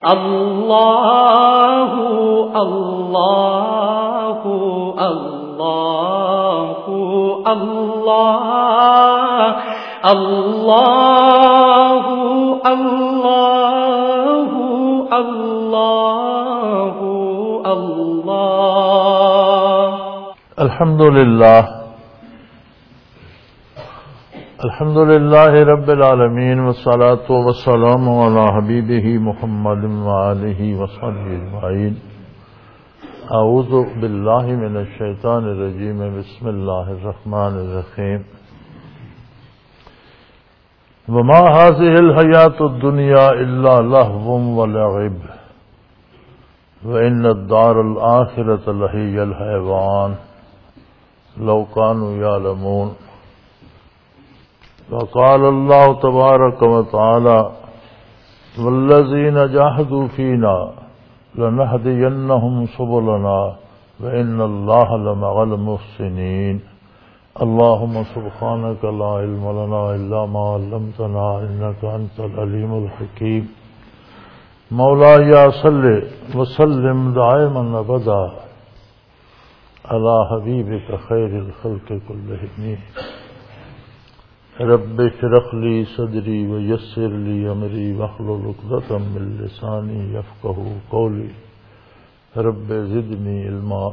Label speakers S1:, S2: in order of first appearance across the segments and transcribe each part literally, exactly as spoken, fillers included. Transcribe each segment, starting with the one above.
S1: اللہ اللہ اللہ اللہ اللہ اللہ اللہ اللہ
S2: الحمد للہ الحمد للہ رب العالمین والصلاة والسلام علی حبیبہ محمد وآلہ وصحبہ اجمعین اعوذ باللہ من الشیطان الرجیم بسم اللہ الرحمن الرحیم وما هذه الحیاة الدنیا الا لہو ولعب وإن الدار الآخرة لہی الحیوان لو كانوا يعلمون وقال الله تبارك وتعالى والذين جاهدوا فينا لنهدينهم سبلنا وإن الله لمع المحسنين اللهم سبحانك لا علم لنا إلا ما علمتنا إنك أنت العليم الحكيم مولاي صل وسلم دائما أبدا على حبيبك خير الخلق كلهم رب اشرح لي صدري ويسر لي امري واحلل عقدة من لساني يفقهوا قولي رب زدني علما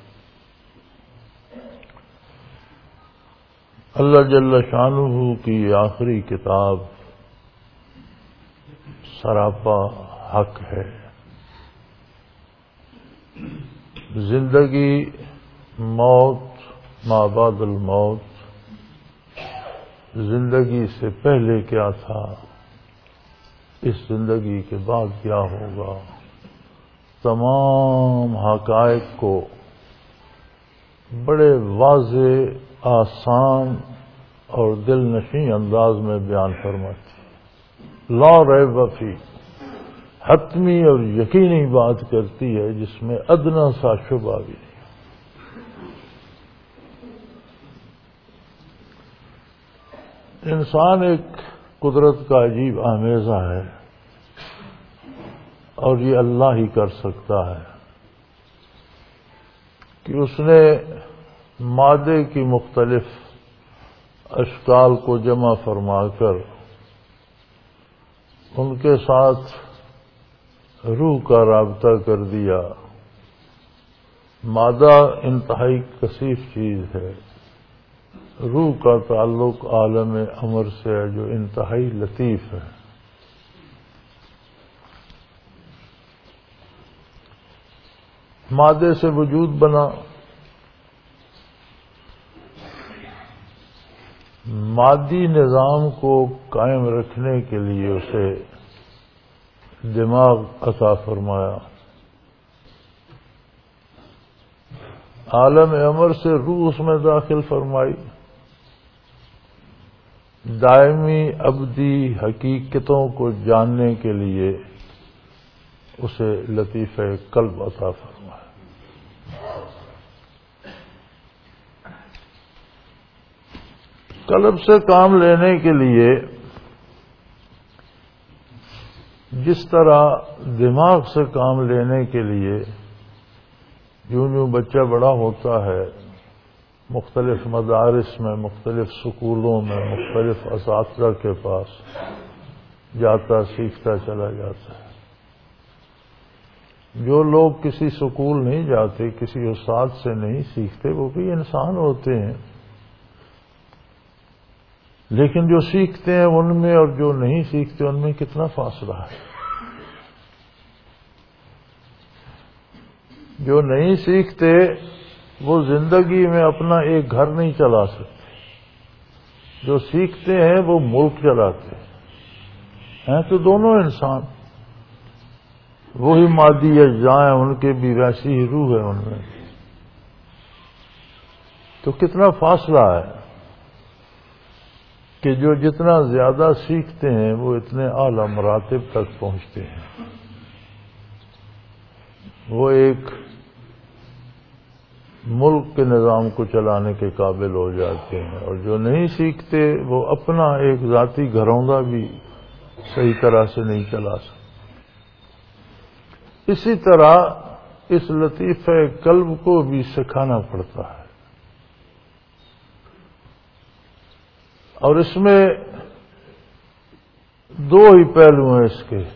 S2: اللہ جل شانہ کی آخری کتاب سراپا حق ہے. زندگی موت ما بعد الموت، زندگی سے پہلے کیا تھا، اس زندگی کے بعد کیا ہوگا، تمام حقائق کو بڑے واضح، آسان اور دل نشیں انداز میں بیان فرماتی. لا ریب فی، حتمی اور یقینی بات کرتی ہے جس میں ادنا سا شبہ بھی نہیں. انسان ایک قدرت کا عجیب آمیزہ ہے اور یہ اللہ ہی کر سکتا ہے کہ اس نے مادے کی مختلف اشکال کو جمع فرما کر ان کے ساتھ روح کا رابطہ کر دیا. مادہ انتہائی کثیف چیز ہے، روح کا تعلق عالم امر سے ہے جو انتہائی لطیف ہے. مادے سے وجود بنا، مادی نظام کو قائم رکھنے کے لیے اسے دماغ عطا فرمایا. عالم امر سے روح اس میں داخل فرمائی. دائمی ابدی حقیقتوں کو جاننے کے لیے اسے لطیفہ قلب عطا فرمایا. قلب سے کام لینے کے لیے جس طرح دماغ سے کام لینے کے لیے یوں یوں بچہ بڑا ہوتا ہے، مختلف مدارس میں، مختلف سکولوں میں، مختلف اساتذہ کے پاس جاتا، سیکھتا چلا جاتا ہے. جو لوگ کسی سکول نہیں جاتے، کسی استاد سے نہیں سیکھتے، وہ بھی انسان ہوتے ہیں، لیکن جو سیکھتے ہیں ان میں اور جو نہیں سیکھتے ان میں کتنا فاصلہ ہے. جو نہیں سیکھتے وہ زندگی میں اپنا ایک گھر نہیں چلا سکتے، جو سیکھتے ہیں وہ ملک چلاتے ہیں. تو دونوں انسان، وہی مادی اجزاء ہیں، ان کے بھی ویسی ہی روح ہے ان میں. تو کتنا فاصلہ ہے کہ جو جتنا زیادہ سیکھتے ہیں وہ اتنے اعلی مراتب تک پہنچتے ہیں. وہ ایک ملک کے نظام کو چلانے کے قابل ہو جاتے ہیں، اور جو نہیں سیکھتے وہ اپنا ایک ذاتی گھروندا بھی صحیح طرح سے نہیں چلا سکتے. اسی طرح اس لطیفہ قلب کو بھی سکھانا پڑتا ہے، اور اس میں دو ہی پہلو ہیں اس کے۔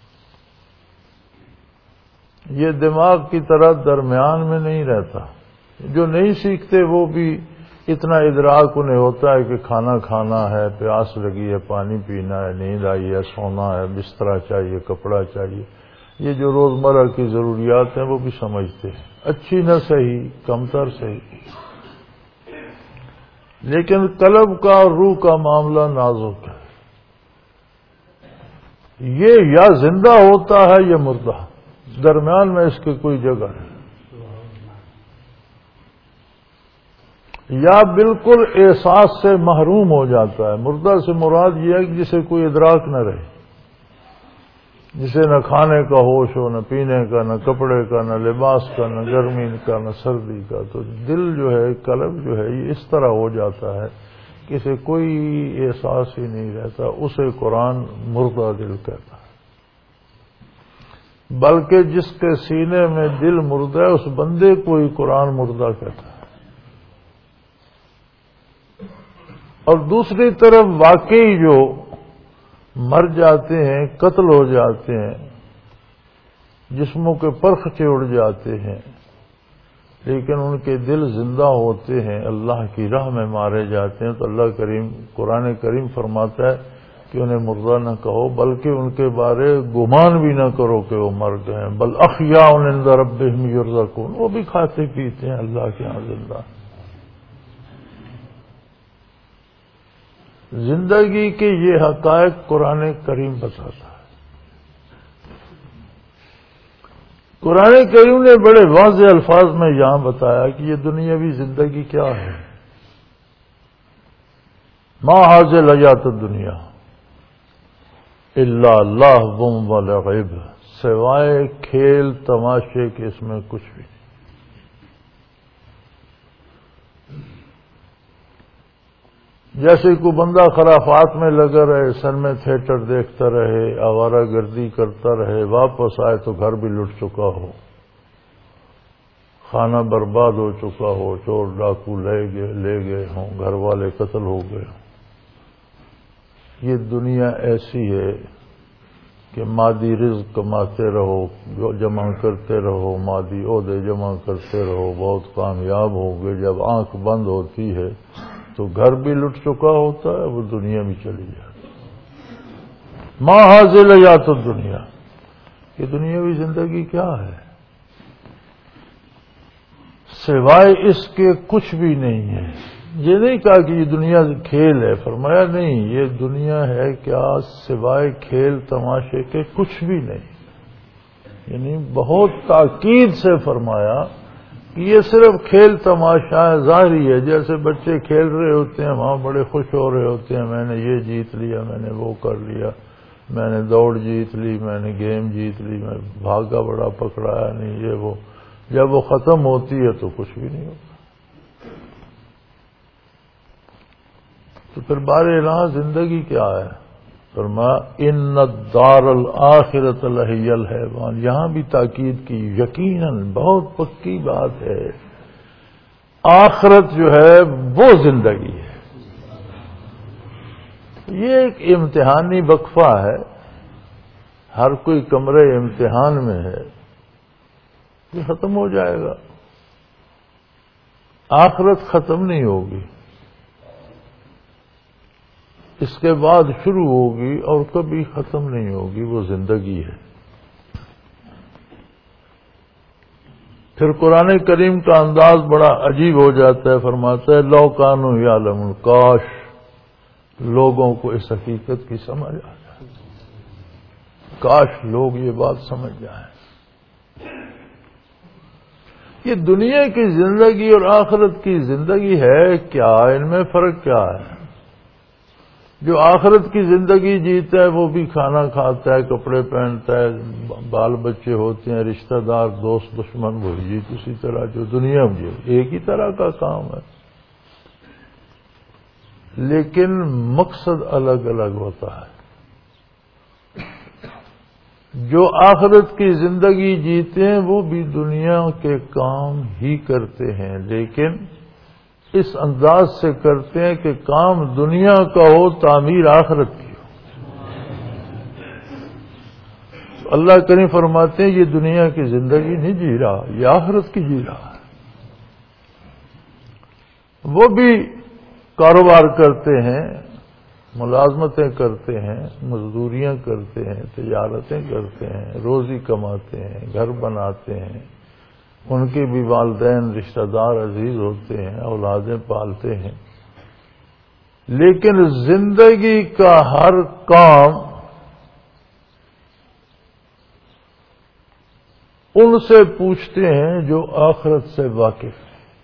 S2: یہ دماغ کی طرح درمیان میں نہیں رہتا، جو نہیں سیکھتے وہ بھی اتنا ادراک انہیں ہوتا ہے کہ کھانا کھانا ہے، پیاس لگی ہے، پانی پینا ہے، نیند آئی ہے، سونا ہے، بستر چاہیے، کپڑا چاہیے، یہ جو روزمرہ کی ضروریات ہیں وہ بھی سمجھتے ہیں، اچھی نہ صحیح، کمتر صحیح، لیکن قلب کا اور روح کا معاملہ نازک ہے، یہ یا زندہ ہوتا ہے یا مردہ، درمیان میں اس کی کوئی جگہ نہیں، یا بالکل احساس سے محروم ہو جاتا ہے۔ مردہ سے مراد یہ ہے کہ جسے کوئی ادراک نہ رہے، جسے نہ کھانے کا ہوش ہو، نہ پینے کا، نہ کپڑے کا، نہ لباس کا، نہ گرمی کا، نہ سردی کا۔ تو دل جو ہے، قلب جو ہے، یہ اس طرح ہو جاتا ہے کہ اسے کوئی احساس ہی نہیں رہتا، اسے قرآن مردہ دل کہتا ہے۔ بلکہ جس کے سینے میں دل مردہ ہے اس بندے کو ہی قرآن مردہ کہتا ہے۔ اور دوسری طرف واقعی جو مر جاتے ہیں، قتل ہو جاتے ہیں، جسموں کے پرخچے اڑ جاتے ہیں، لیکن ان کے دل زندہ ہوتے ہیں، اللہ کی راہ میں مارے جاتے ہیں، تو اللہ کریم قرآن کریم فرماتا ہے کہ انہیں مردہ نہ کہو، بلکہ ان کے بارے گمان بھی نہ کرو کہ وہ مر گئے ہیں، بل احیاء عند ربہم یرزقون، وہ بھی کھاتے پیتے ہیں اللہ کے ہاں زندہ۔ زندگی کے یہ حقائق قرآن کریم بتاتا ہے۔ قرآن کریم نے بڑے واضح الفاظ میں یہاں بتایا کہ یہ دنیاوی زندگی کیا ہے۔ ما ھذہ الحیات الدنیا الا لہو و لعب، سوائے کھیل تماشے کے اس میں کچھ بھی نہیں۔ جیسے کوئی بندہ خرافات میں لگا رہے، سنیما تھیٹر دیکھتا رہے، آوارہ گردی کرتا رہے، واپس آئے تو گھر بھی لٹ چکا ہو، کھانا برباد ہو چکا ہو، چور ڈاکو لے گئے لے گئے ہوں، گھر والے قتل ہو گئے ہوں۔ یہ دنیا ایسی ہے کہ مادی رزق کماتے رہو، جمع کرتے رہو، مادی عہدے جمع کرتے رہو، بہت کامیاب ہو گئے، جب آنکھ بند ہوتی ہے تو گھر بھی لٹ چکا ہوتا ہے، وہ دنیا بھی چلی جاتی۔ ما ھذہ الحیات الدنیا، یہ دنیاوی زندگی کیا ہے؟ سوائے اس کے کچھ بھی نہیں ہے۔ یہ نہیں کہا کہ یہ دنیا کھیل ہے، فرمایا نہیں، یہ دنیا ہے کیا سوائے کھیل تماشے کے کچھ بھی نہیں۔ یعنی بہت تاکید سے فرمایا کہ یہ صرف کھیل تماشا ظاہری ہے، جیسے بچے کھیل رہے ہوتے ہیں، وہاں بڑے خوش ہو رہے ہوتے ہیں، میں نے یہ جیت لیا، میں نے وہ کر لیا، میں نے دوڑ جیت لی، میں نے گیم جیت لی، میں بھاگا بڑا پکڑایا نہیں، یہ وہ، جب وہ ختم ہوتی ہے تو کچھ بھی نہیں ہوتا۔ تو پھر بہرحال زندگی کیا ہے؟ فرمایا ان الدار الآخرۃ لہی الحیوان، یہاں بھی تاکید کی، یقیناً بہت پکی بات ہے، آخرت جو ہے وہ زندگی ہے۔ یہ ایک امتحانی وقفہ ہے، ہر کوئی کمرے امتحان میں ہے، یہ ختم ہو جائے گا، آخرت ختم نہیں ہوگی، اس کے بعد شروع ہوگی اور کبھی ختم نہیں ہوگی، وہ زندگی ہے۔ پھر قرآن کریم کا انداز بڑا عجیب ہو جاتا ہے، فرماتا ہے لو کانوا یعلمون، کاش لوگوں کو اس حقیقت کی سمجھ آ جائے، کاش لوگ یہ بات سمجھ جائیں۔ یہ دنیا کی زندگی اور آخرت کی زندگی ہے کیا، ان میں فرق کیا ہے؟ جو آخرت کی زندگی جیتا ہے وہ بھی کھانا کھاتا ہے، کپڑے پہنتا ہے، بال بچے ہوتے ہیں، رشتہ دار، دوست، دشمن، وہ جی اسی طرح جو دنیا میں ایک ہی طرح کا کام ہے، لیکن مقصد الگ الگ ہوتا ہے۔ جو آخرت کی زندگی جیتے ہیں وہ بھی دنیا کے کام ہی کرتے ہیں، لیکن اس انداز سے کرتے ہیں کہ کام دنیا کا ہو، تعمیر آخرت کی ہو۔ اللہ کریم فرماتے ہیں یہ دنیا کی زندگی نہیں جی رہا، یہ آخرت کی جی رہا ہے۔ وہ بھی کاروبار کرتے ہیں، ملازمتیں کرتے ہیں، مزدوریاں کرتے ہیں، تجارتیں کرتے ہیں، روزی کماتے ہیں، گھر بناتے ہیں، ان کے بھی والدین رشتہ دار عزیز ہوتے ہیں، اولادیں پالتے ہیں، لیکن زندگی کا ہر کام ان سے پوچھتے ہیں جو آخرت سے واقف ہیں،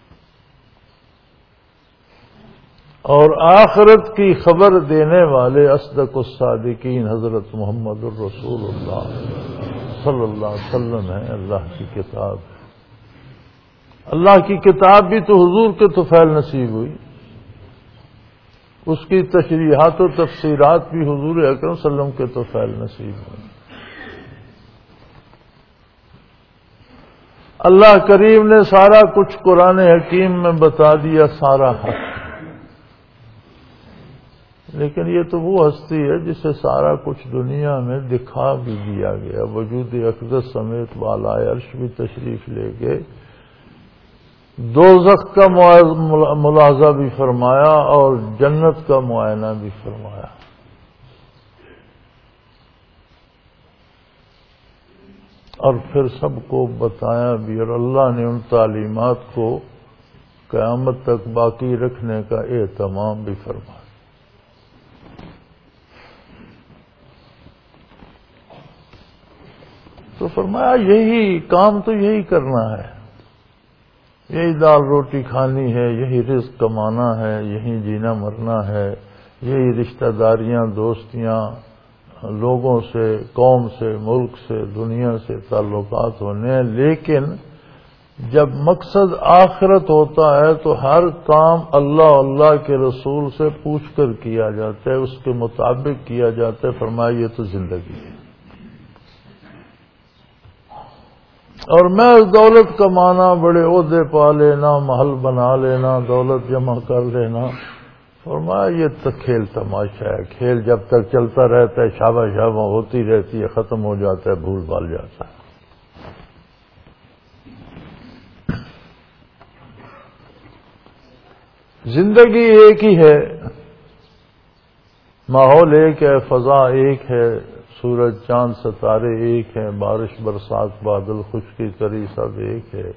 S2: اور آخرت کی خبر دینے والے اصدق الصادقین حضرت محمد الرسول اللہ صلی اللہ علیہ وسلم ہیں۔ اللہ کی کتاب ہے، اللہ کی کتاب بھی تو حضور کے طفیل نصیب ہوئی، اس کی تشریحات و تفسیرات بھی حضور اکرم صلی اللہ علیہ وسلم کے طفیل نصیب ہوئی۔ اللہ کریم نے سارا کچھ قرآن حکیم میں بتا دیا، سارا حق، لیکن یہ تو وہ ہستی ہے جسے سارا کچھ دنیا میں دکھا بھی دیا گیا، وجود اقدس سمیت بالائے عرش بھی تشریف لے گئے، دوزخ کا ملاحظہ بھی فرمایا اور جنت کا معائنہ بھی فرمایا۔ اور پھر سب کو بتایا بھی، اور اللہ نے ان تعلیمات کو قیامت تک باقی رکھنے کا اہتمام بھی فرمایا۔ تو فرمایا یہی کام تو یہی کرنا ہے، یہی دال روٹی کھانی ہے، یہی رزق کمانا ہے، یہی جینا مرنا ہے، یہی رشتہ داریاں، دوستیاں، لوگوں سے، قوم سے، ملک سے، دنیا سے تعلقات ہونے ہیں، لیکن جب مقصد آخرت ہوتا ہے تو ہر کام اللہ اللہ کے رسول سے پوچھ کر کیا جاتا ہے، اس کے مطابق کیا جاتا ہے۔ فرمایا یہ تو زندگی ہے، اور میں دولت کمانا، بڑے عہدے پا لینا، محل بنا لینا، دولت جمع کر لینا، فرمایا یہ تو کھیل تماشا ہے، کھیل جب تک چلتا رہتا ہے، شابہ شابہ ہوتی رہتی ہے، ختم ہو جاتا ہے، بھول بھال جاتا ہے۔ زندگی ایک ہی ہے، ماحول ایک ہے، فضا ایک ہے، سورج چاند ستارے ایک ہیں، بارش برسات بادل خشکی تری سب ایک ہے،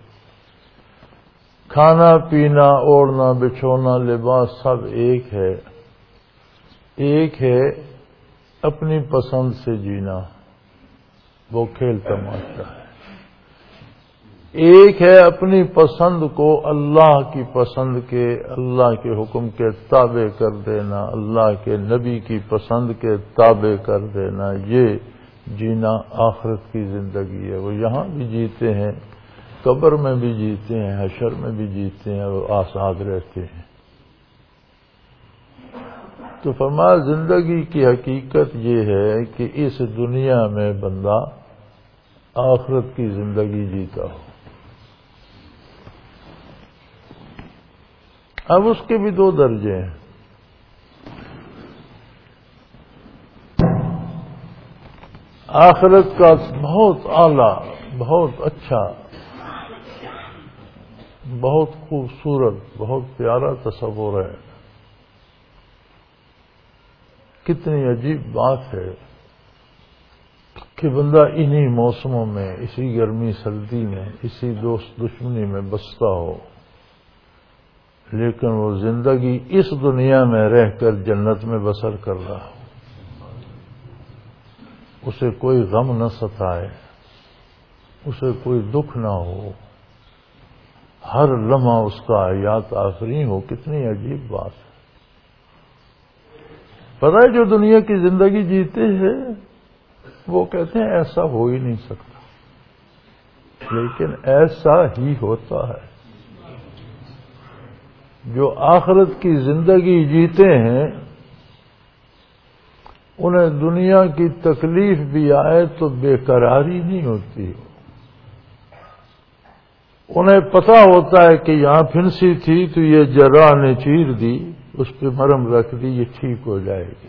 S2: کھانا پینا اوڑھنا بچھونا لباس سب ایک ہے، ایک ہے اپنی پسند سے جینا، وہ کھیل تماشا ہے، ایک ہے اپنی پسند کو اللہ کی پسند کے، اللہ کے حکم کے تابع کر دینا، اللہ کے نبی کی پسند کے تابع کر دینا، یہ جینا آخرت کی زندگی ہے۔ وہ یہاں بھی جیتے ہیں، قبر میں بھی جیتے ہیں، حشر میں بھی جیتے ہیں، اور آزاد رہتے ہیں۔ تو فرمایا زندگی کی حقیقت یہ ہے کہ اس دنیا میں بندہ آخرت کی زندگی جیتا ہو۔ اب اس کے بھی دو درجے ہیں، آخرت کا بہت اعلیٰ، بہت اچھا، بہت خوبصورت، بہت پیارا تصور ہے۔ کتنی عجیب بات ہے کہ بندہ انہی موسموں میں، اسی گرمی سردی میں، اسی دوست دشمنی میں بستا ہو، لیکن وہ زندگی اس دنیا میں رہ کر جنت میں بسر کر رہا ہو، اسے کوئی غم نہ ستائے، اسے کوئی دکھ نہ ہو، ہر لمحہ اس کا حیات آفریں ہو۔ کتنی عجیب بات ہے۔ پتہ ہے جو دنیا کی زندگی جیتے ہیں وہ کہتے ہیں ایسا ہو ہی نہیں سکتا، لیکن ایسا ہی ہوتا ہے۔ جو آخرت کی زندگی جیتے ہیں انہیں دنیا کی تکلیف بھی آئے تو بے قراری نہیں ہوتی. انہیں پتا ہوتا ہے کہ یہاں پھنسی تھی تو یہ جرح نے چیر دی، اس پہ مرہم رکھ دی، یہ ٹھیک ہو جائے گی.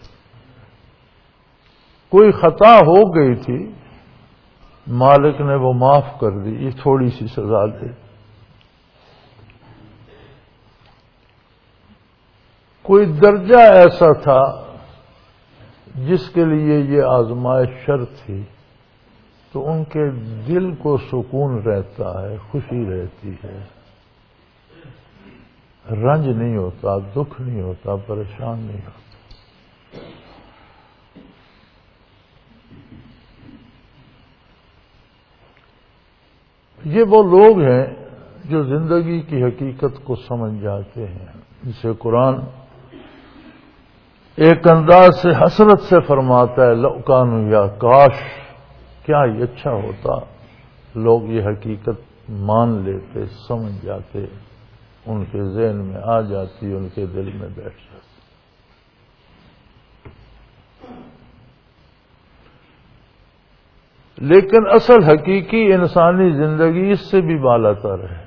S2: کوئی خطا ہو گئی تھی، مالک نے وہ معاف کر دی، یہ تھوڑی سی سزا دے. کوئی درجہ ایسا تھا جس کے لیے یہ آزمائش شرط تھی، تو ان کے دل کو سکون رہتا ہے، خوشی رہتی ہے، رنج نہیں ہوتا، دکھ نہیں ہوتا، پریشان نہیں ہوتا. یہ وہ لوگ ہیں جو زندگی کی حقیقت کو سمجھ جاتے ہیں، جسے قرآن ایک انداز سے حسرت سے فرماتا ہے لو کانوا، یا کاش، کیا یہ اچھا ہوتا لوگ یہ حقیقت مان لیتے، سمجھ جاتے، ان کے ذہن میں آ جاتی، ان کے دل میں بیٹھ جاتی. لیکن اصل حقیقی انسانی زندگی اس سے بھی بالاتر ہے.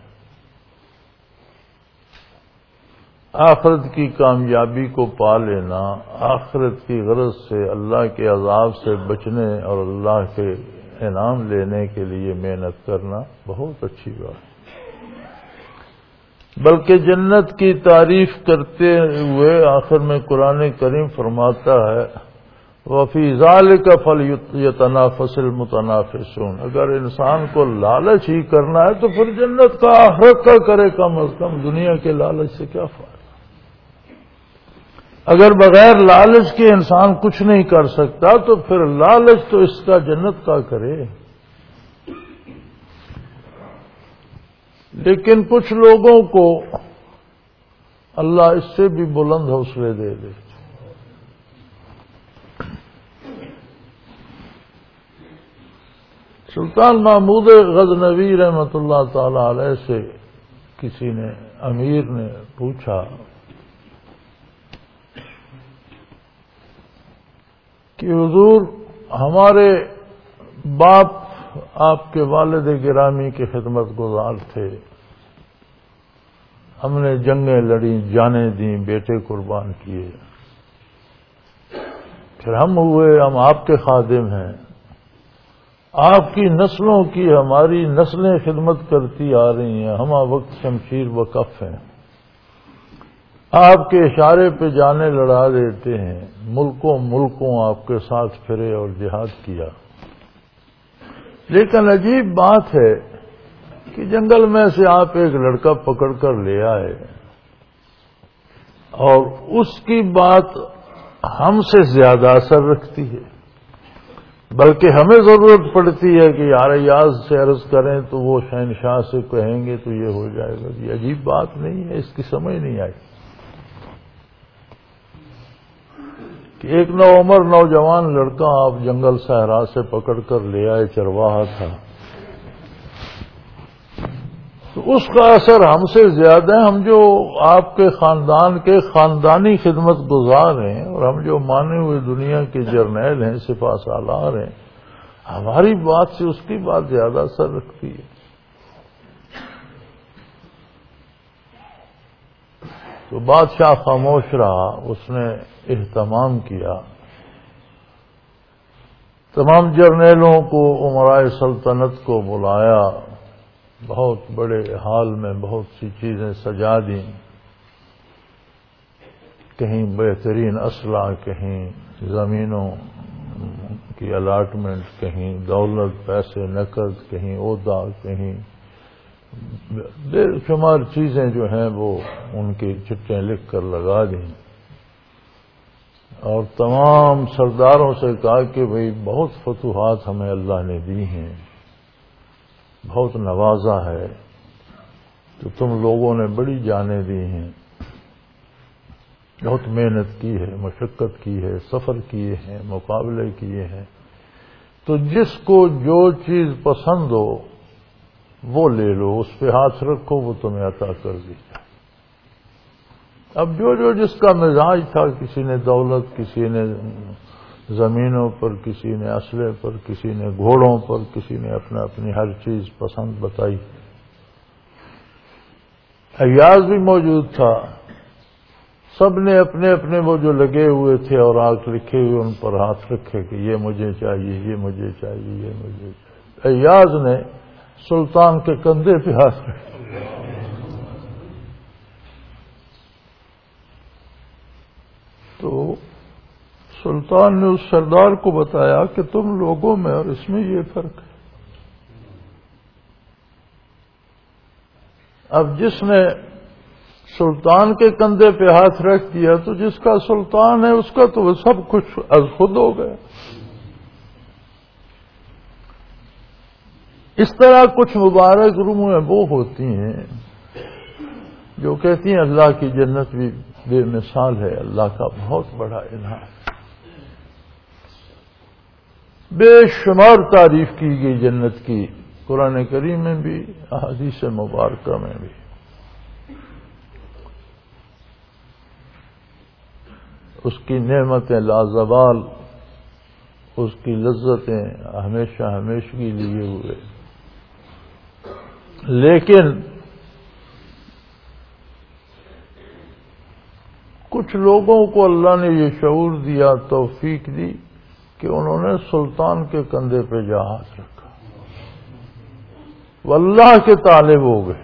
S2: آخرت کی کامیابی کو پا لینا، آخرت کی غرض سے اللہ کے عذاب سے بچنے اور اللہ کے انعام لینے کے لیے محنت کرنا بہت اچھی بات ہے. بلکہ جنت کی تعریف کرتے ہوئے آخر میں قرآن کریم فرماتا ہے وَفِي ذَلِكَ فَلْيَتَنَافَسِ الْمُتَنَافِسُونَ. اگر انسان کو لالچ ہی کرنا ہے تو پھر جنت کا آخرت کا کرے، کم از کم دنیا کے لالچ سے کیا فائدہ. اگر بغیر لالچ کے انسان کچھ نہیں کر سکتا تو پھر لالچ تو اس کا جنت کا کرے. لیکن کچھ لوگوں کو اللہ اس سے بھی بلند حوصلے دے دے. سلطان محمود غزنوی رحمۃ اللہ تعالی علیہ سے کسی نے، امیر نے پوچھا کہ حضور، ہمارے باپ آپ کے والد گرامی کی خدمت گزار تھے، ہم نے جنگیں لڑی، جانیں دیں، بیٹے قربان کیے، پھر ہم ہوئے، ہم آپ کے خادم ہیں، آپ کی نسلوں کی ہماری نسلیں خدمت کرتی آ رہی ہیں، ہم وقت شمشیر وقف ہیں، آپ کے اشارے پہ جانے لڑا دیتے ہیں، ملکوں ملکوں آپ کے ساتھ پھرے اور جہاد کیا. لیکن عجیب بات ہے کہ جنگل میں سے آپ ایک لڑکا پکڑ کر لے آئے اور اس کی بات ہم سے زیادہ اثر رکھتی ہے، بلکہ ہمیں ضرورت پڑتی ہے کہ یار یاز سے عرض کریں تو وہ شہنشاہ سے کہیں گے تو یہ ہو جائے گا. یہ عجیب بات نہیں ہے، اس کی سمجھ نہیں آئی کہ ایک نو عمر نوجوان لڑکا آپ جنگل صحرا سے پکڑ کر لے آئے، چرواہا تھا، تو اس کا اثر ہم سے زیادہ ہے. ہم جو آپ کے خاندان کے خاندانی خدمت گزار ہیں اور ہم جو مانے ہوئے دنیا کے جرنیل ہیں، سپاہ سالار ہیں، ہماری بات سے اس کی بات زیادہ اثر رکھتی ہے. تو بادشاہ خاموش رہا، اس نے اہتمام کیا، تمام جرنیلوں کو، امرائے سلطنت کو بلایا، بہت بڑے ہال میں بہت سی چیزیں سجا دیں، کہیں بہترین اسلحہ، کہیں زمینوں کی الاٹمنٹ، کہیں دولت، پیسے، نقد، کہیں عہدہ، کہیں بے شمار چیزیں جو ہیں وہ ان کی چٹیں لکھ کر لگا دیں، اور تمام سرداروں سے کہا کہ بھئی بہت فتوحات ہمیں اللہ نے دی ہیں، بہت نوازا ہے، تو تم لوگوں نے بڑی جانیں دی ہیں، بہت محنت کی ہے، مشقت کی ہے، سفر کیے ہیں، مقابلے کیے ہیں، تو جس کو جو چیز پسند ہو وہ لے لو، اس پہ ہاتھ رکھو، وہ تمہیں عطا کر دی جائے. اب جو جو جس کا مزاج تھا، کسی نے دولت، کسی نے زمینوں پر، کسی نے اسلحے پر، کسی نے گھوڑوں پر، کسی نے اپنا اپنی ہر چیز پسند بتائی۔ ایاز بھی موجود تھا، سب نے اپنے اپنے وہ جو لگے ہوئے تھے اور آگ لکھے ہوئے ان پر ہاتھ رکھے کہ یہ مجھے چاہیے، یہ مجھے چاہیے، یہ مجھے چاہیے۔ ایاز نے سلطان کے کندھے پہ ہاتھ رکھے۔ تو سلطان نے اس سردار کو بتایا کہ تم لوگوں میں اور اس میں یہ فرق ہے۔ اب جس نے سلطان کے کندھے پہ ہاتھ رکھ دیا تو جس کا سلطان ہے اس کا تو وہ سب کچھ از خود ہو گیا۔ اس طرح کچھ مبارک روحیں وہ ہوتی ہیں جو کہتی ہیں اللہ کی جنت بھی بے مثال ہے، اللہ کا بہت بڑا انعام، بے شمار تعریف کی گئی جنت کی، قرآن کریم میں بھی، احادیث مبارکہ میں بھی۔ اس کی نعمتیں لازوال، اس کی لذتیں ہمیشہ ہمیشگی لیے ہوئے، لیکن کچھ لوگوں کو اللہ نے یہ شعور دیا، توفیق دی کہ انہوں نے سلطان کے کندھے پہ جا ہاتھ رکھا، وہ اللہ کے طالب ہو گئے۔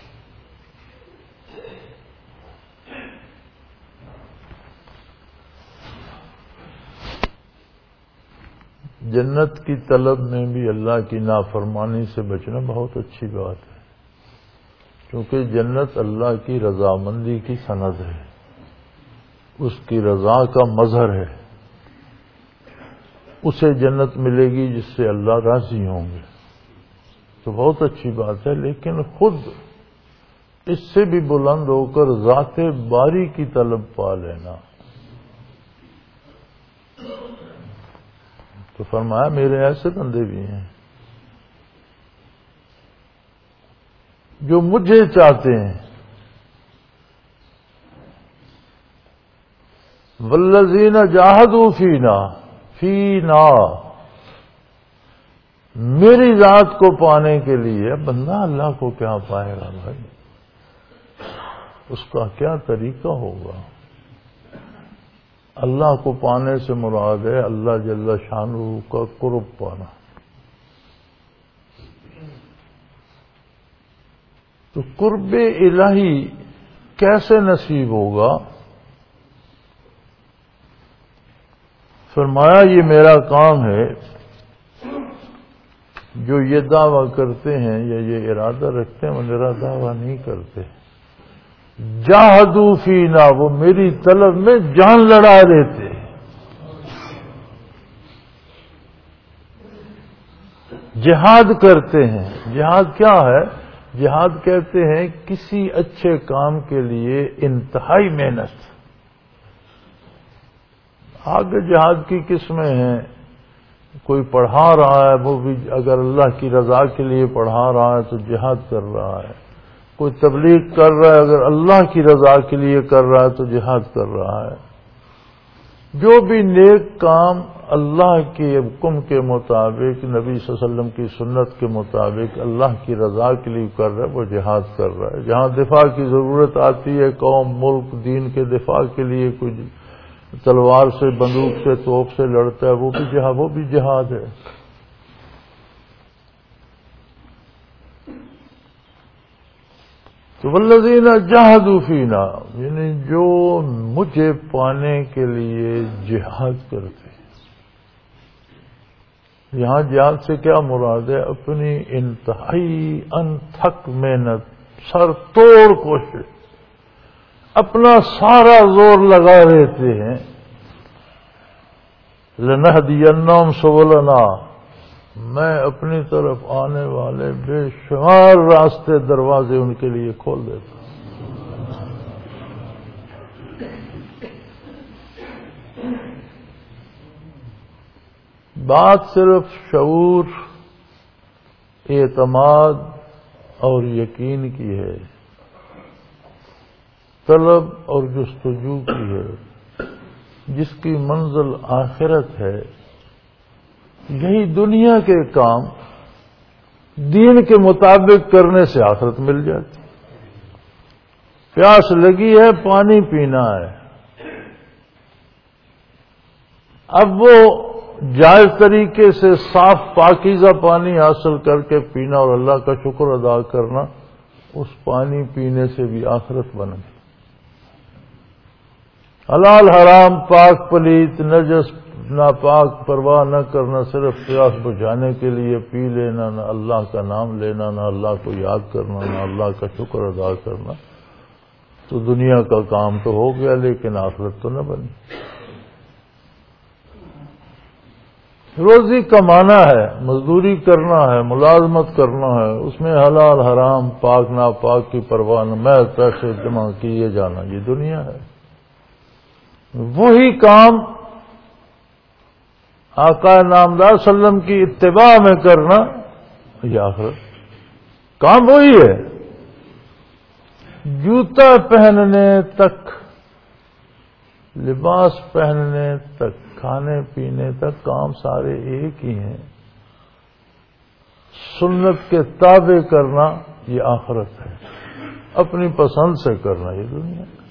S2: جنت کی طلب میں بھی اللہ کی نافرمانی سے بچنا بہت اچھی بات ہے، کیونکہ جنت اللہ کی رضامندی کی سند ہے، اس کی رضا کا مظہر ہے۔ اسے جنت ملے گی جس سے اللہ راضی ہوں گے، تو بہت اچھی بات ہے، لیکن خود اس سے بھی بلند ہو کر ذات باری کی طلب پا لینا، تو فرمایا میرے ایسے بندے بھی ہیں جو مجھے چاہتے ہیں، والذین جاہدوا فینا فینا، میری ذات کو پانے کے لیے۔ بندہ اللہ کو کیا پائے گا بھائی، اس کا کیا طریقہ ہوگا؟ اللہ کو پانے سے مراد ہے اللہ جل شانہ کا قرب پانا۔ تو قرب الہی کیسے نصیب ہوگا؟ فرمایا یہ میرا کام ہے، جو یہ دعویٰ کرتے ہیں یا یہ ارادہ رکھتے ہیں وہ میرا دعویٰ نہیں کرتے، جاہدوا فینا، وہ میری طلب میں جان لڑا دیتے۔ جہاد کرتے ہیں۔ جہاد کیا ہے؟ جہاد کہتے ہیں کسی اچھے کام کے لیے انتہائی محنت۔ آگے جہاد کی قسمیں ہیں، کوئی پڑھا رہا ہے، وہ بھی اگر اللہ کی رضا کے لیے پڑھا رہا ہے تو جہاد کر رہا ہے، کوئی تبلیغ کر رہا ہے اگر اللہ کی رضا کے لیے کر رہا ہے تو جہاد کر رہا ہے۔ جو بھی نیک کام اللہ کے حکم کے مطابق، نبی صلی اللہ علیہ وسلم کی سنت کے مطابق اللہ کی رضا کے لیے کر رہا ہے وہ جہاد کر رہا ہے۔ جہاں دفاع کی ضرورت آتی ہے، قوم ملک دین کے دفاع کے لیے کوئی تلوار سے، بندوق سے، توپ سے لڑتا ہے، وہ بھی جہاد وہ بھی جہاد ہے۔ تو والذین جاہدوا فینا، یعنی جو مجھے پانے کے لیے جہاد کرتے ہیں۔ یہاں جہاد سے کیا مراد ہے؟ اپنی انتہائی انتھک محنت، سر توڑ کوشش، اپنا سارا زور لگا رہتے ہیں۔ لنہدینہم سبلنا، میں اپنی طرف آنے والے بے شمار راستے، دروازے ان کے لیے کھول دیتا ہوں۔ بات صرف شعور، اعتماد اور یقین کی ہے، طلب اور جستجو کی ہے۔ جس کی منزل آخرت ہے، یہی دنیا کے کام دین کے مطابق کرنے سے آخرت مل جاتی۔ پیاس لگی ہے، پانی پینا ہے، اب وہ جائز طریقے سے صاف پاکیزہ پانی حاصل کر کے پینا اور اللہ کا شکر ادا کرنا، اس پانی پینے سے بھی آخرت بن گئی۔ حلال حرام، پاک پلیت، نجس ناپاک پرواہ نہ کرنا، صرف پیاس بجھانے کے لیے پی لینا، نہ اللہ کا نام لینا، نہ اللہ کو یاد کرنا، نہ اللہ کا شکر ادا کرنا، تو دنیا کا کام تو ہو گیا لیکن آخرت تو نہ بنی۔ روزی کمانا ہے، مزدوری کرنا ہے، ملازمت کرنا ہے، اس میں حلال حرام، پاک ناپاک کی پرواہ نہ، میں پیسے جمع کیے جانا، یہ دنیا ہے۔ وہی کام آقا نامدار صلی اللہ علیہ وسلم کی اتباع میں کرنا، یہ آخرت کام وہی ہے۔ جوتا پہننے تک، لباس پہننے تک، کھانے پینے تک کام سارے ایک ہی ہیں۔ سنت کے تابع کرنا یہ آخرت ہے، اپنی پسند سے کرنا یہ دنیا ہے۔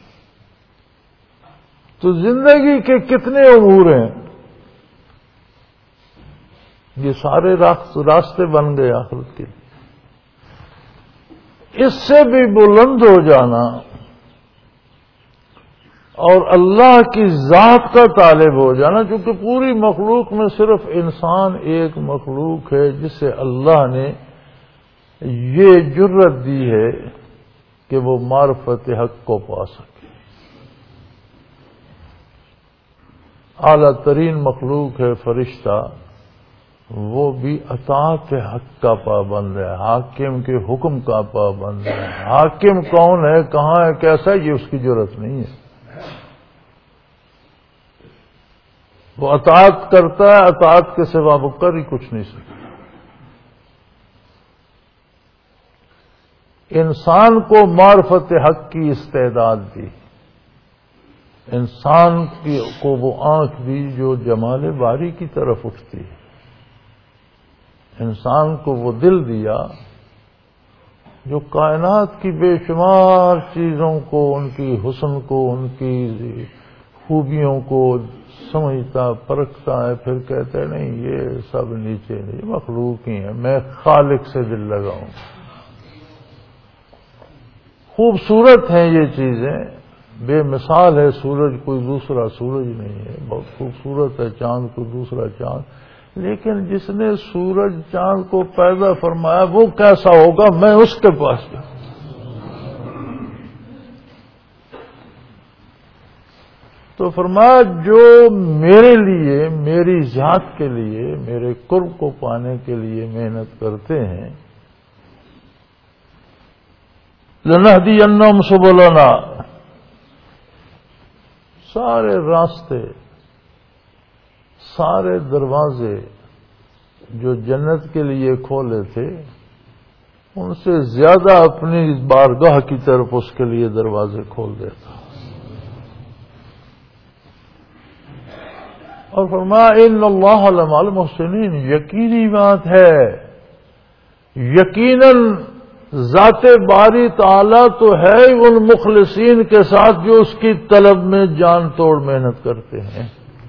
S2: تو زندگی کے کتنے امور ہیں، یہ سارے راستے بن گئے آخرت کے لیے۔ اس سے بھی بلند ہو جانا اور اللہ کی ذات کا طالب ہو جانا، کیونکہ پوری مخلوق میں صرف انسان ایک مخلوق ہے جسے اللہ نے یہ جرت دی ہے کہ وہ معرفت حق کو پا سکے۔ اعلیٰ ترین مخلوق ہے فرشتہ، وہ بھی اطاعت حق کا پابند ہے، حاکم کے حکم کا پابند ہے۔ حاکم کون ہے، کہاں ہے، کیسا ہے، یہ اس کی جرت نہیں ہے۔ وہ اطاعت کرتا ہے، اطاعت کے سوا وہ کر ہی کچھ نہیں سکتا۔ انسان کو معرفت حق کی استعداد دی، انسان کی کو وہ آنکھ دی جو جمال باری کی طرف اٹھتی ہے، انسان کو وہ دل دیا جو کائنات کی بے شمار چیزوں کو، ان کی حسن کو، ان کی خوبیوں کو سمجھتا پرکھتا ہے، پھر کہتے ہیں نہیں یہ سب نیچے نہیں، مخلوق ہی ہے، میں خالق سے دل لگاؤں۔ خوبصورت ہیں یہ چیزیں، بے مثال ہے سورج، کوئی دوسرا سورج نہیں ہے، بہت خوبصورت ہے چاند، کوئی دوسرا چاند، لیکن جس نے سورج چاند کو پیدا فرمایا وہ کیسا ہوگا، میں اس کے پاس جاؤں۔ تو فرمایا جو میرے لیے، میری ذات کے لیے، میرے قرب کو پانے کے لیے محنت کرتے ہیں، لَنَهْدِيَنَّهُمْ سُبُلَنَا، سارے راستے، سارے دروازے جو جنت کے لیے کھولے تھے ان سے زیادہ اپنی بارگاہ کی طرف اس کے لیے دروازے کھول دیتا۔ اور فرمایا ان اللہ لمع المحسنین، یقینی بات ہے، یقیناً ذات باری تعالی تو ہے ان مخلصین کے ساتھ جو اس کی طلب میں جان توڑ محنت کرتے ہیں۔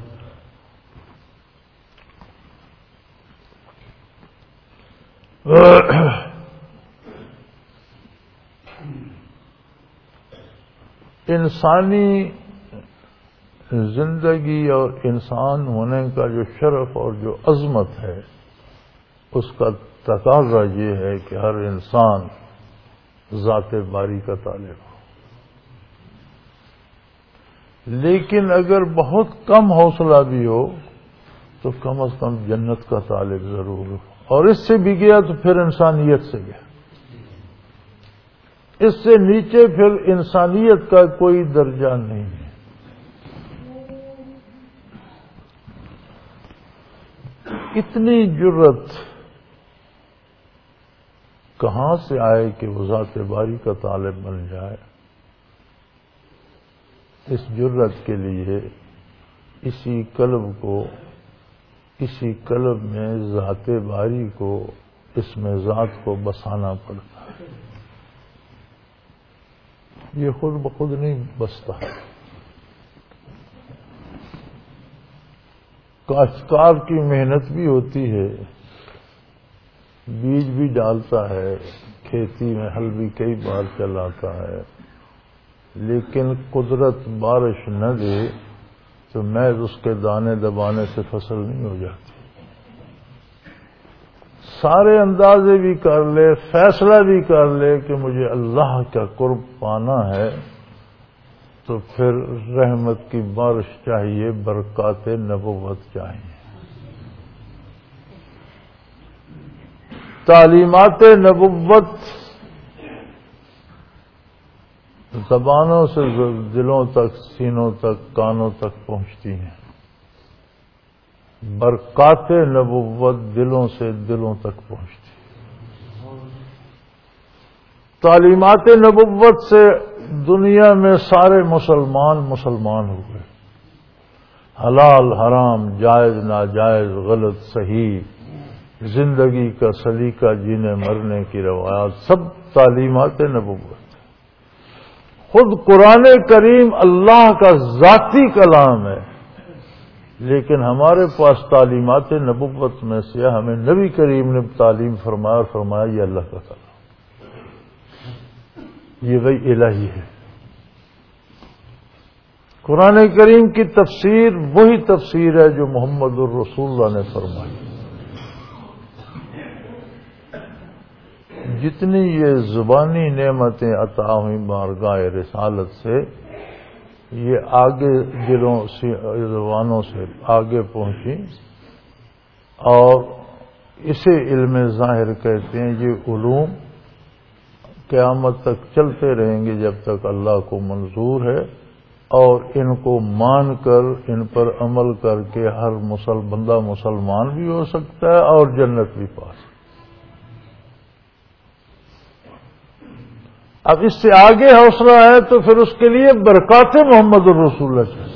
S2: انسانی زندگی اور انسان ہونے کا جو شرف اور جو عظمت ہے، اس کا تقاضا یہ ہے کہ ہر انسان ذات باری کا طالب ہو، لیکن اگر بہت کم حوصلہ بھی ہو تو کم از کم جنت کا طالب ضرور ہو، اور اس سے بھی گیا تو پھر انسانیت سے گیا، اس سے نیچے پھر انسانیت کا کوئی درجہ نہیں ہے۔ اتنی جرت کہاں سے آئے کہ وہ ذات باری کا طالب بن جائے؟ اس جرت کے لیے اسی قلب کو، اسی قلب میں ذات باری کو، اس میں ذات کو بسانا پڑتا ہے. یہ خود بخود نہیں بستا. کاشتکار کی محنت بھی ہوتی ہے، بیج بھی ڈالتا ہے، کھیتی میں ہل بھی کئی بار چلاتا ہے، لیکن قدرت بارش نہ دے تو محض اس کے دانے دبانے سے فصل نہیں ہو جاتی. سارے اندازے بھی کر لے، فیصلہ بھی کر لے کہ مجھے اللہ کا قرب پانا ہے، تو پھر رحمت کی بارش چاہیے، برکات نبوت چاہیے. تعلیمات نبوت زبانوں سے دلوں تک، سینوں تک، کانوں تک پہنچتی ہیں. برکات نبوت دلوں سے دلوں تک پہنچتی ہیں. تعلیمات نبوت سے دنیا میں سارے مسلمان مسلمان ہو گئے. حلال حرام، جائز ناجائز، غلط صحیح، زندگی کا سلیقہ، جینے مرنے کی روایات، سب تعلیمات نبوت. خود قرآن کریم اللہ کا ذاتی کلام ہے، لیکن ہمارے پاس تعلیمات نبوت میں سے ہمیں نبی کریم نے تعلیم فرمایا اور فرمایا یہ اللہ کا کلام، یہ وحی الہی ہے. قرآن کریم کی تفسیر وہی تفسیر ہے جو محمد الرسول اللہ نے فرمائی. جتنی یہ زبانی نعمتیں عطا ہوئی بارگاہ رسالت سے، یہ آگے دلوں سے، زبانوں سے آگے پہنچی، اور اسے علم ظاہر کہتے ہیں. یہ علوم قیامت تک چلتے رہیں گے جب تک اللہ کو منظور ہے، اور ان کو مان کر، ان پر عمل کر کے ہر مسل بندہ مسلمان بھی ہو سکتا ہے اور جنت بھی پا سکتا ہے. اب اس سے آگے حوصلہ ہے تو پھر اس کے لیے برکات محمد الرسول اللہ چاہیے.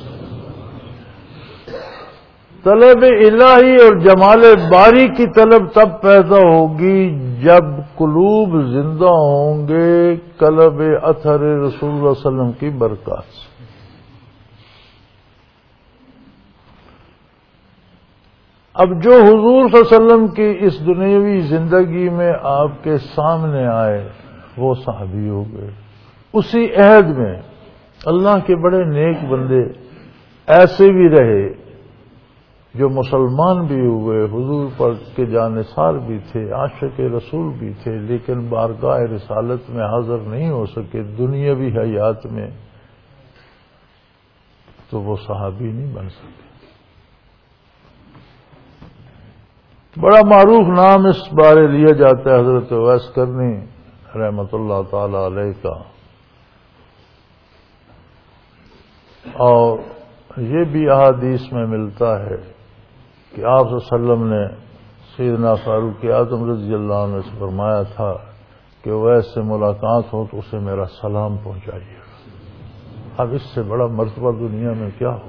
S2: طلب الہی اور جمال باری کی طلب تب پیدا ہوگی جب قلوب زندہ ہوں گے قلب اثر رسول اللہ علیہ وسلم کی برکات سے. اب جو حضور صلی اللہ علیہ وسلم کی اس دنیاوی زندگی میں آپ کے سامنے آئے وہ صحابی ہو گئے. اسی عہد میں اللہ کے بڑے نیک بندے ایسے بھی رہے جو مسلمان بھی ہوئے، حضور پر کے جانثار بھی تھے، عاشق رسول بھی تھے، لیکن بارگاہ رسالت میں حاضر نہیں ہو سکے دنیاوی حیات میں، تو وہ صحابی نہیں بن سکے. بڑا معروف نام اس بارے لیا جاتا ہے حضرت اویس کرنی رحمت اللہ تعالی علیہ کا، اور یہ بھی احادیث میں ملتا ہے کہ آپ صلی اللہ علیہ وسلم نے سیدنا فاروق اعظم رضی اللہ عنہ سے فرمایا تھا کہ اویس سے ملاقات ہو تو اسے میرا سلام پہنچائیے. اب اس سے بڑا مرتبہ دنیا میں کیا ہو.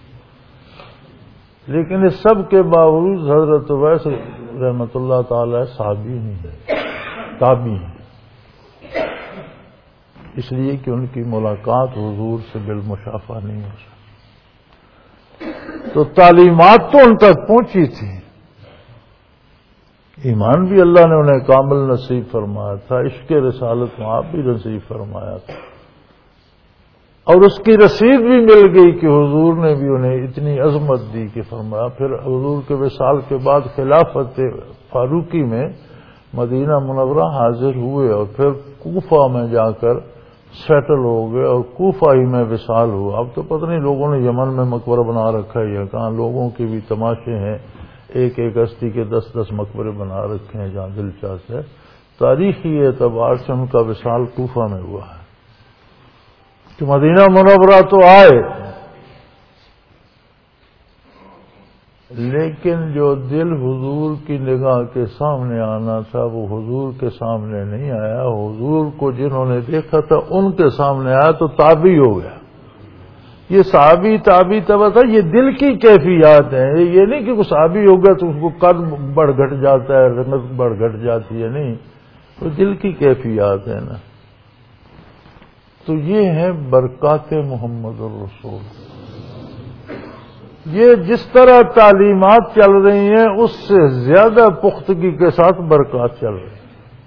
S2: لیکن اس سب کے باوجود حضرت اویس رحمت اللہ تعالی صحابی نہیں ہے، تابعی ہیں، اس لیے کہ ان کی ملاقات حضور سے بالمشافہ نہیں ہو سکتی. تو تعلیمات تو ان تک پہنچی تھی، ایمان بھی اللہ نے انہیں کامل نصیب فرمایا تھا، عشق رسالت میں آپ بھی نصیب فرمایا تھا، اور اس کی رسید بھی مل گئی کہ حضور نے بھی انہیں اتنی عظمت دی کہ فرمایا. پھر حضور کے وصال کے بعد خلافت فاروقی میں مدینہ منورہ حاضر ہوئے، اور پھر کوفہ میں جا کر سیٹل ہو گئے، اور کوفہ ہی میں وصال ہوا. اب تو پتہ نہیں لوگوں نے یمن میں مقبرہ بنا رکھا ہے یا کہاں، لوگوں کے بھی تماشے ہیں، ایک ایک ہستی کے دس دس مقبرے بنا رکھے ہیں جہاں دلچسپ ہے. تاریخی اعتبار سے ان کا وصال کوفہ میں ہوا ہے. کہ مدینہ منورہ تو آئے، لیکن جو دل حضور کی نگاہ کے سامنے آنا تھا وہ حضور کے سامنے نہیں آیا. حضور کو جنہوں نے دیکھا تھا ان کے سامنے آیا تو تابعی ہو گیا. یہ صحابی تابی تبا تھا، یہ دل کی کیفیات ہیں. یہ نہیں کہ کوئی صحابی ہو گیا تو اس کو قد بڑھ گھٹ جاتا ہے، رنگت بڑھ گھٹ جاتی ہے، نہیں، وہ دل کی کیفیات ہیں نا. تو یہ ہے برکات محمد الرسول. یہ جس طرح تعلیمات چل رہی ہیں اس سے زیادہ پختگی کے ساتھ برکات چل رہی ہیں.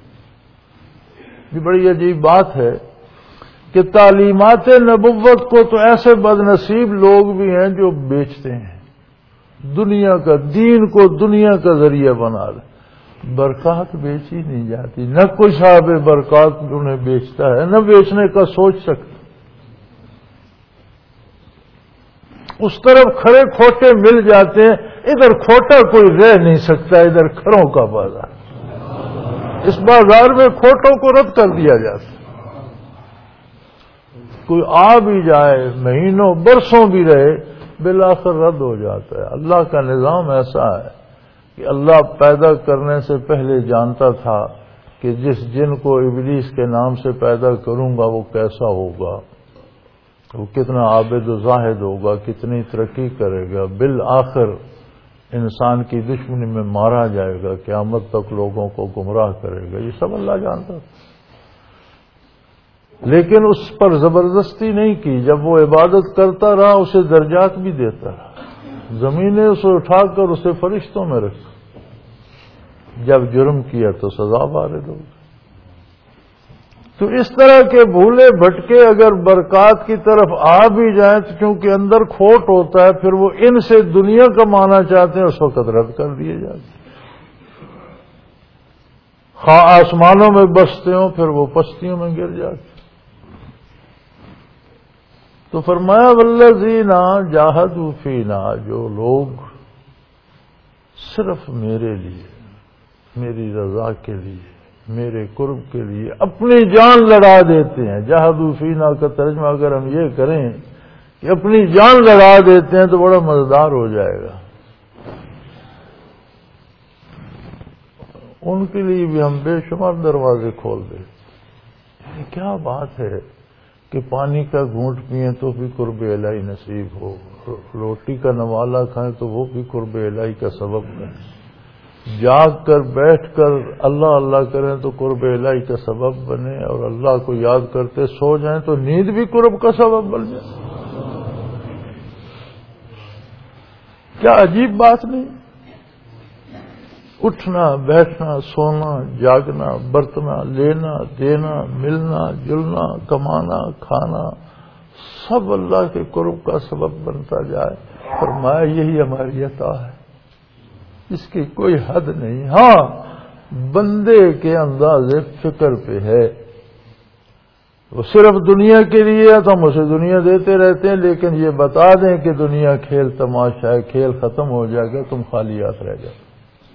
S2: یہ بڑی عجیب بات ہے کہ تعلیمات نبوت کو تو ایسے بد نصیب لوگ بھی ہیں جو بیچتے ہیں، دنیا کا، دین کو دنیا کا ذریعہ بنا لیں. برکات بیچی نہیں جاتی، نہ کوئی صاحب برکات انہیں بیچتا ہے، نہ بیچنے کا سوچ سکتا. اس طرف کھڑے کھوٹے مل جاتے ہیں، ادھر کھوٹا کوئی رہ نہیں سکتا، ادھر کھڑوں کا بازار. اس بازار میں کھوٹوں کو رد کر دیا جاتا. کوئی آ بھی جائے، مہینوں برسوں بھی رہے، بالآخر رد ہو جاتا ہے. اللہ کا نظام ایسا ہے کہ اللہ پیدا کرنے سے پہلے جانتا تھا کہ جس جن کو ابلیس کے نام سے پیدا کروں گا وہ کیسا ہوگا، وہ کتنا عابد و زاہد ہوگا، کتنی ترقی کرے گا، بالآخر انسان کی دشمنی میں مارا جائے گا، قیامت تک لوگوں کو گمراہ کرے گا. یہ سب اللہ جانتا تھا، لیکن اس پر زبردستی نہیں کی. جب وہ عبادت کرتا رہا اسے درجات بھی دیتا رہا. زمینیں اسے اٹھا کر اسے فرشتوں میں رکھا. جب جرم کیا تو سزا وارد ہو. تو اس طرح کے بھولے بھٹکے اگر برکات کی طرف آ بھی جائیں تو کیونکہ اندر کھوٹ ہوتا ہے، پھر وہ ان سے دنیا کمانا چاہتے ہیں، اس وقت رد کر دیے جاتے ہیں. خواہ آسمانوں میں بستے ہوں پھر وہ پستیوں میں گر جاتے ہیں. تو فرمایا والذین جاہدوا فینا، جو لوگ صرف میرے لیے، میری رضا کے لیے، میرے قرب کے لیے اپنی جان لڑا دیتے ہیں. جاہدوا فینا کا ترجمہ اگر ہم یہ کریں کہ اپنی جان لڑا دیتے ہیں تو بڑا مزیدار ہو جائے گا. ان کے لیے بھی ہم بے شمار دروازے کھول دیں. کیا بات ہے کہ پانی کا گھونٹ پئیں تو بھی قرب الہی نصیب ہو، روٹی کا نوالا کھائیں تو وہ بھی قرب الہی کا سبب بنے، جاگ کر بیٹھ کر اللہ اللہ کریں تو قرب الہی کا سبب بنے، اور اللہ کو یاد کرتے سو جائیں تو نیند بھی قرب کا سبب بن جائے. کیا عجیب بات نہیں؟ اٹھنا، بیٹھنا، سونا، جاگنا، برتنا، لینا، دینا، ملنا، جلنا، کمانا، کھانا، سب اللہ کے قرب کا سبب بنتا جائے. فرمایا یہی ہماری عطا ہے، اس کی کوئی حد نہیں. ہاں بندے کے انداز فکر پہ ہے. وہ صرف دنیا کے لیے تو ہم اسے دنیا دیتے رہتے ہیں، لیکن یہ بتا دیں کہ دنیا کھیل تماشا ہے، کھیل ختم ہو جائے گا، تم خالی ہاتھ رہ جاؤ.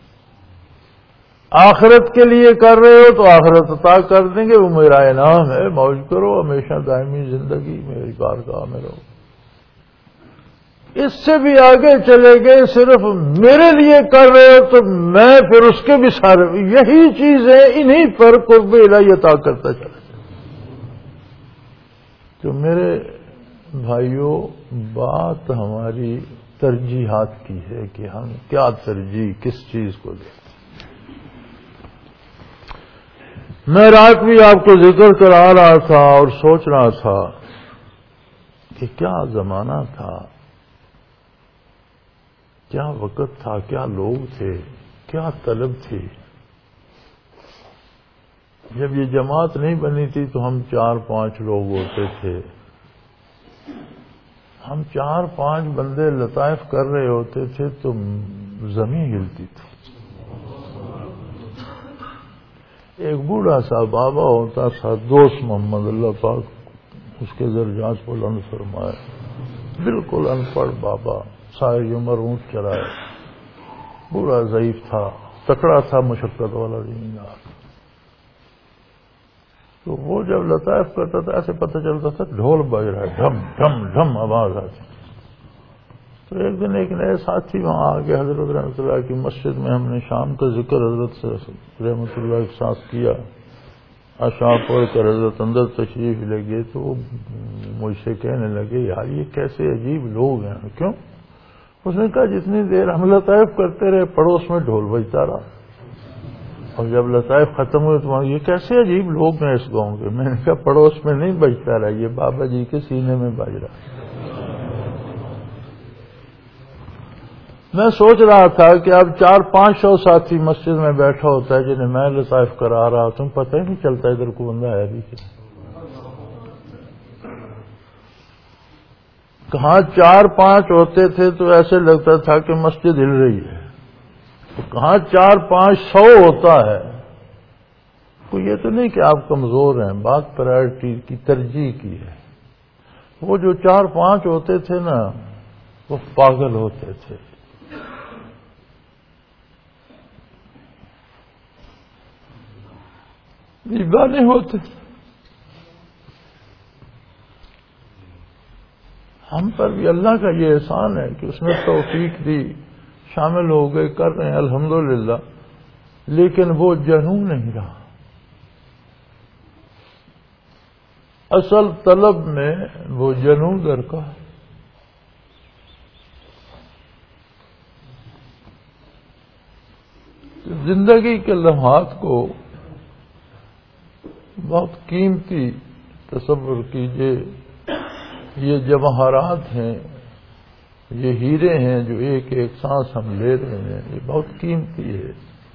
S2: آخرت کے لیے کر رہے ہو تو آخرت عطا کر دیں گے، وہ میرا انعام ہے، موج کرو، ہمیشہ دائمی زندگی میری بارگاہ میں رہو. اس سے بھی آگے چلے گئے، صرف میرے لیے کر رہے ہو تو میں پھر اس کے بھی سارے، یہی چیزیں انہی پر قرب الہی عطا کرتا چلا. تو میرے بھائیوں، بات ہماری ترجیحات کی ہے کہ ہم کیا ترجیح کس چیز کو دیں. میں رات بھی آپ کو ذکر کرا رہا تھا اور سوچ رہا تھا کہ کیا زمانہ تھا، کیا وقت تھا، کیا لوگ تھے، کیا طلب تھی. جب یہ جماعت نہیں بنی تھی تو ہم چار پانچ لوگ ہوتے تھے. ہم چار پانچ بندے لطائف کر رہے ہوتے تھے تو زمین ہلتی تھی. ایک بوڑھا سا بابا ہوتا تھا، دوست محمد، اللہ پاک اس کے درجات کو بلند فرمائے، بالکل ان پڑھ بابا، ساری عمر اونٹ چرائے، بوڑھا ضعیف تھا، تکڑا تھا، مشقت والا زمیندار. تو وہ جب لطائف کرتا تھا ایسے پتہ چلتا تھا ڈھول بج رہا ہے، ڈھم ڈھم ڈھم آواز آتی. تو ایک دن ایک نئے ساتھی وہاں آگے حضرت رحمۃ اللہ کی مسجد میں ہم نے شام کا ذکر حضرت سے رحمۃ اللہ کے ساتھ کیا. عشاء پڑھ کر حضرت اندر تشریف لے گئے تو وہ مجھ سے کہنے لگے یار یہ کیسے عجیب لوگ ہیں. کیوں؟ اس نے کہا جتنی دیر ہم لطائف کرتے رہے پڑوس میں ڈھول بجتا رہا اور جب لطائف ختم ہوئے تو یہ کیسے عجیب لوگ ہیں اس گاؤں کے. میں نے کہا پڑوس میں نہیں بجتا رہا یہ بابا جی کے سینے میں بج رہا. میں سوچ رہا تھا کہ اب چار پانچ سو ساتھی مسجد میں بیٹھا ہوتا ہے جنہیں میں لطائف کرا رہا تم پتہ ہی نہیں چلتا ادھر کو بندہ ہے بھی کہ کہاں چار پانچ ہوتے تھے تو ایسے لگتا تھا کہ مسجد ہل رہی ہے. تو کہاں چار پانچ سو ہوتا ہے. تو یہ تو نہیں کہ آپ کمزور ہیں بات پرائرٹی کی ترجیح کی ہے. وہ جو چار پانچ ہوتے تھے نا وہ پاگل ہوتے تھے. دیوانے ہوتے تھے. ہم پر بھی اللہ کا یہ احسان ہے کہ اس نے توفیق دی شامل ہو گئے کر رہے ہیں الحمدللہ. لیکن وہ جنون نہیں رہا. اصل طلب میں وہ جنون درکار. زندگی کے لمحات کو بہت قیمتی تصور کیجئے. یہ جواہرات ہیں یہ ہیرے ہیں جو ایک ایک سانس ہم لے رہے ہیں یہ بہت قیمتی ہے.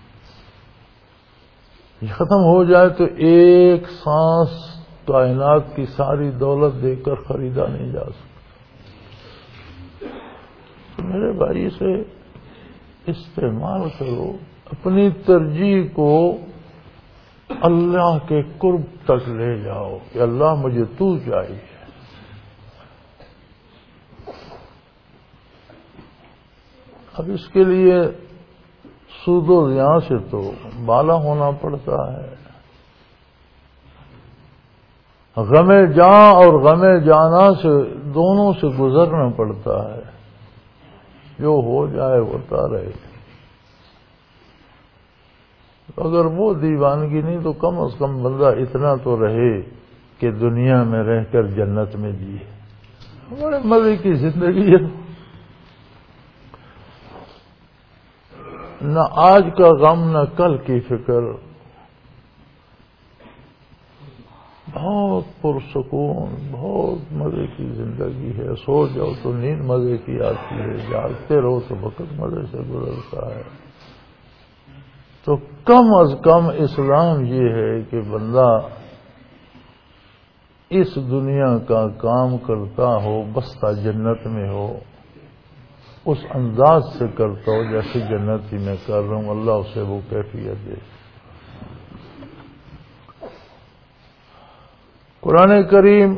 S2: یہ ختم ہو جائے تو ایک سانس کائنات کی ساری دولت دے کر خریدا نہیں جا سکتا. تو میرے بھائی سے استعمال کرو. اپنی ترجیح کو اللہ کے قرب تک لے جاؤ کہ اللہ مجھے تو چاہیے. اب اس کے لیے سود و زیاں سے تو بالا ہونا پڑتا ہے. غم جاں اور غم جانا سے دونوں سے گزرنا پڑتا ہے. جو ہو جائے ہوتا رہے. اگر وہ دیوانگی نہیں تو کم از کم بندہ اتنا تو رہے کہ دنیا میں رہ کر جنت میں جیے. بڑے مزے کی زندگی ہے. نہ آج کا غم نہ کل کی فکر. بہت پرسکون بہت مزے کی زندگی ہے. سو جاؤ تو نیند مزے کی آتی ہے. جاگتے رہو تو وقت مزے سے گزرتا ہے. تو کم از کم اسلام یہ ہے کہ بندہ اس دنیا کا کام کرتا ہو بستا جنت میں ہو. اس انداز سے کرتا ہو جیسے جنت ہی میں کر رہا ہوں. اللہ اسے وہ کیفیت دے. قرآن کریم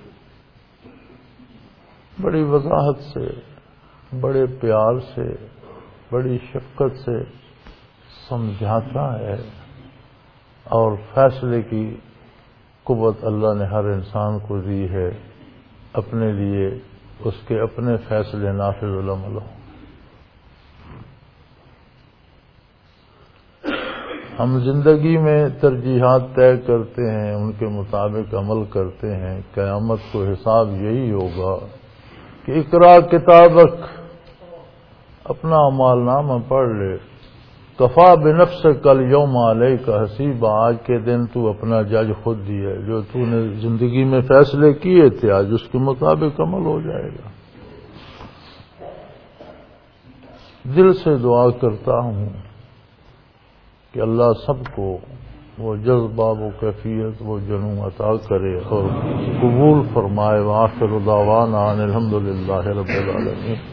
S2: بڑی وضاحت سے بڑے پیار سے بڑی شفقت سے سمجھاتا ہے اور فیصلے کی قوت اللہ نے ہر انسان کو دی ہے. اپنے لیے اس کے اپنے فیصلے نافذ العمل ہوں. ہم زندگی میں ترجیحات طے کرتے ہیں ان کے مطابق عمل کرتے ہیں. قیامت کو حساب یہی ہوگا کہ اقرا کتابک اپنا اعمال نامہ پڑھ لے. کفا بنفسک الیوم علیک حسیبا. آج کے دن تو اپنا جج خود دیا. جو تو نے زندگی میں فیصلے کیے تھے آج اس کے مطابق عمل ہو جائے گا. دل سے دعا کرتا ہوں کہ اللہ سب کو وہ جذبہ وہ کیفیت وہ جنون عطا کرے اور قبول فرمائے. وآخر دعوانا ان الحمدللہ رب العالمین.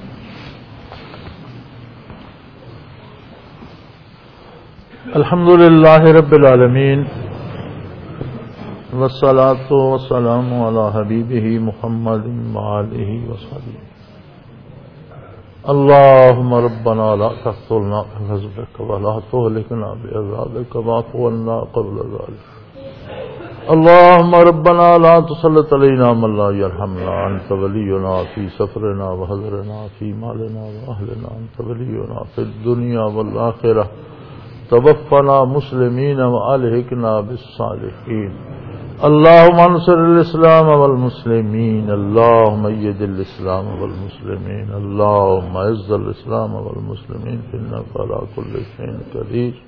S2: الحمدللہ رب العالمین والصلاة والسلام علی حبیبہ محمد وآلہ وصحبہ. اللہم ربنا لا تقتلنا بغضبک ولا تهلكنا بعذابک واعف عنا قبل ذلك. اللہم ربنا لا تسلط علینا من لا یرحمنا. انت ولینا فی سفرنا وحضرنا فی مالنا واہلنا. انت ولینا فی الدنیا والآخرہ توفنا مسلمین والحقنا بالصالحین اللهم انصر الاسلام والمسلمین اللهم ايد الاسلام والمسلمین اللهم اعز الاسلام والمسلمین انك على كل شيء قدیر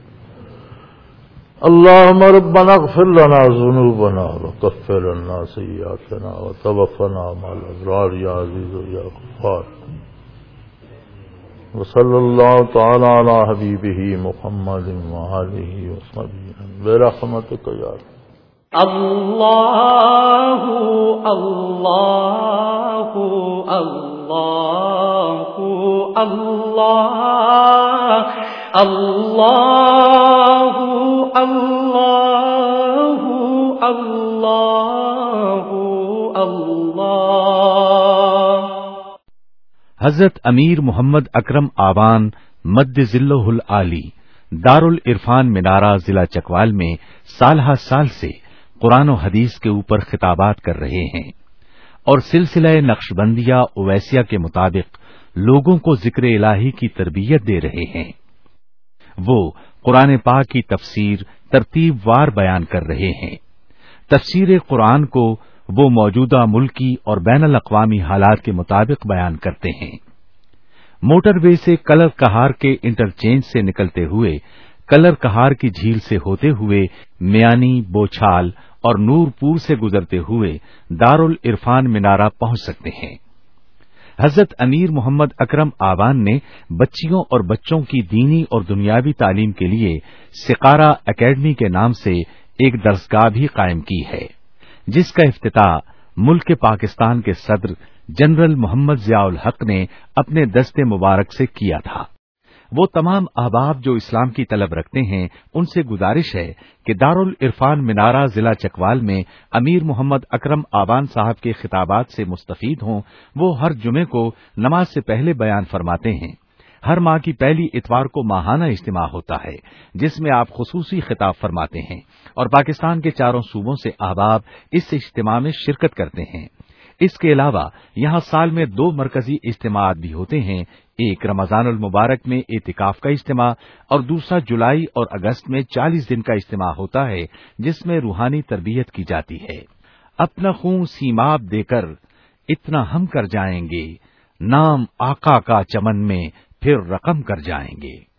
S2: اللهم ربنا اغفر لنا ذنوبنا وكفر عنا سيئاتنا وتوفنا مع الابرار يا عزيز يا غفار وصلى الله تعالى على حبيبه محمد وآله وصحبه برحمتك يا رب
S1: اللہ اللہ اللہ اللہ اللہ اللہ اللہ اللہ
S3: حضرت امیر محمد اکرم آوان مد ذلہ العالی دارالعرفان منارہ ضلع چکوال میں سالہ سال سے قرآن و حدیث کے اوپر خطابات کر رہے ہیں اور سلسلہ نقشبندیہ اویسیہ کے مطابق لوگوں کو ذکر الہی کی تربیت دے رہے ہیں۔ وہ قرآن پاک کی تفسیر ترتیب وار بیان کر رہے ہیں۔ تفسیر قرآن کو وہ موجودہ ملکی اور بین الاقوامی حالات کے مطابق بیان کرتے ہیں۔ موٹر وے سے کلر کہار کے انٹرچینج سے نکلتے ہوئے کلر کہار کی جھیل سے ہوتے ہوئے میانی، بوچھال اور نور پور سے گزرتے ہوئے دارالعرفان منارہ پہنچ سکتے ہیں۔ حضرت امیر محمد اکرم آوان نے بچیوں اور بچوں کی دینی اور دنیاوی تعلیم کے لیے سقارہ اکیڈمی کے نام سے ایک درسگاہ بھی قائم کی ہے، جس کا افتتاح ملک پاکستان کے صدر جنرل محمد ضیاء الحق نے اپنے دست مبارک سے کیا تھا۔ وہ تمام احباب جو اسلام کی طلب رکھتے ہیں ان سے گزارش ہے کہ دارالعرفان منارہ ضلع چکوال میں امیر محمد اکرم آوان صاحب کے خطابات سے مستفید ہوں۔ وہ ہر جمعے کو نماز سے پہلے بیان فرماتے ہیں۔ ہر ماہ کی پہلی اتوار کو ماہانہ اجتماع ہوتا ہے جس میں آپ خصوصی خطاب فرماتے ہیں اور پاکستان کے چاروں صوبوں سے احباب اس اجتماع میں شرکت کرتے ہیں۔ اس کے علاوہ یہاں سال میں دو مرکزی اجتماعات بھی ہوتے ہیں، ایک رمضان المبارک میں اعتکاف کا اجتماع اور دوسرا جولائی اور اگست میں چالیس دن کا اجتماع ہوتا ہے جس میں روحانی تربیت کی جاتی ہے۔ اپنا خون سیماب دے کر اتنا ہم کر جائیں گے، نام آقا کا چمن میں پھر رقم کر جائیں گے۔